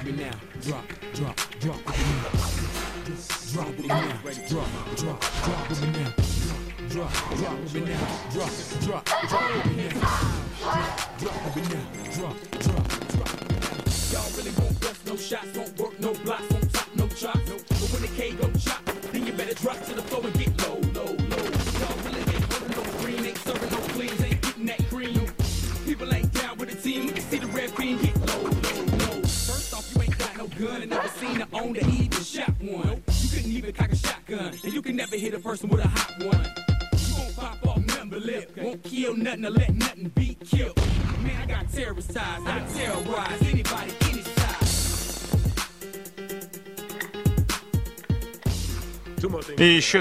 with me now. Drop with me now. Drop with me now. Drop with me now. Drop with me now. Drop with me now. Drop with me now. Drop. Y'all really won't bust no shots, won't work no blocks, won't top no chops. But when the K go chop, then you better drop to the floor and get low. Y'all really ain't holding no green, ain't serving no cleans, ain't getting that cream. People ain't down with the team, we can see the red bean get low. First off, you ain't got no gun and never seen her own to even shot one. You couldn't even cock a shotgun, and you can never hit a person with a hot one. You won't pop off nothing but lip, won't kill nothing or let nothing be killed. Man, I got terrorist ties, I terrorize anybody, any size. И еще